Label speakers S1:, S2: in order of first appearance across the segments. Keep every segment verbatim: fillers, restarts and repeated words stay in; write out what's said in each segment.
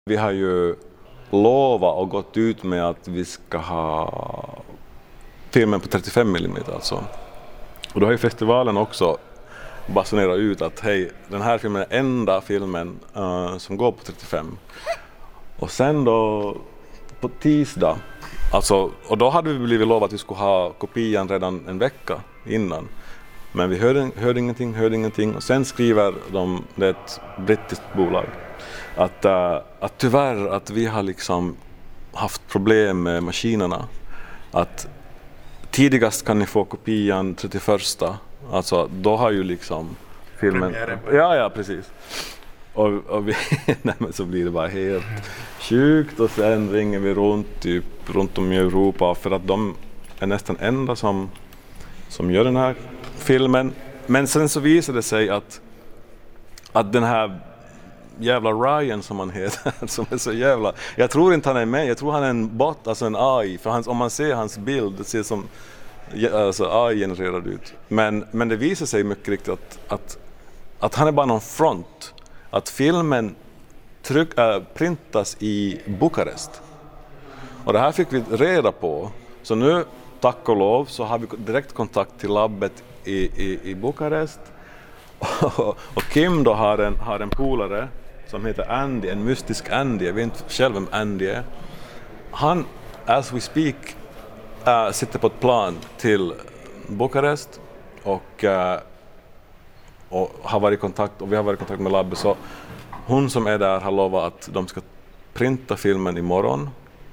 S1: Vi har ju lovat och gått ut med att vi ska ha filmen på trettiofem millimeter alltså. Och då har ju festivalen också basunerat ut att hej, den här filmen är enda filmen uh, som går på trettiofem. Och sen då på tisdag, alltså, och då hade vi blivit lovat att vi skulle ha kopian redan en vecka innan. Men vi hörde, hörde ingenting, hörde ingenting. Och sen skriver de, det är ett brittiskt bolag, att, uh, att tyvärr att vi har liksom haft problem med maskinerna. Att tidigast kan ni få kopian trettioförsta. Alltså då har ju liksom filmen... Ja, ja, precis. Och, och vi, nej, men så blir det bara helt sjukt. Och sen ringer vi runt, typ, runt om i Europa för att de är nästan enda som, som gör den här filmen. Men sen så visar det sig att, att den här jävla Ryan som han heter, som är så jävla... Jag tror inte han är med, jag tror han är en bot, alltså en A I. För hans, om man ser hans bild, det ser som alltså A I-genererad ut. Men, men det visar sig mycket riktigt att, att, att han är bara någon front. Att filmen tryck, äh, printas i Bukarest. Och det här fick vi reda på. Så nu, tack och lov, så har vi direkt kontakt till labbet i, i, i Bukarest. Och Kim då har en, har en polare som heter Andy, en mystisk Andy. Jag vet inte själv vem Andy är. Han, as we speak, äh, sitter på ett plan till Bukarest och, äh, och har varit i kontakt, och vi har varit i kontakt med labbet. Så hon som är där har lovat att de ska printa filmen imorgon.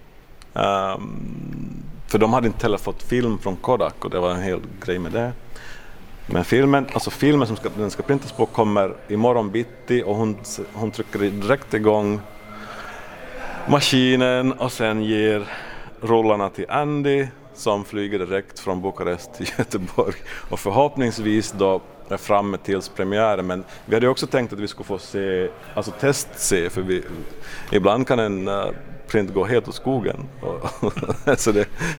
S1: Um, för de hade inte heller fått film från Kodak och det var en hel grej med det. Men filmen, alltså filmen som ska, den ska printas på kommer imorgon bitti, och hon, hon trycker direkt igång maskinen och sen ger rullarna till Andy som flyger direkt från Bukarest till Göteborg. Och förhoppningsvis då är framme tills premiären. Men vi hade också tänkt att vi skulle få se, alltså test-se, för vi, ibland kan en uh, print gå helt åt skogen. Så det,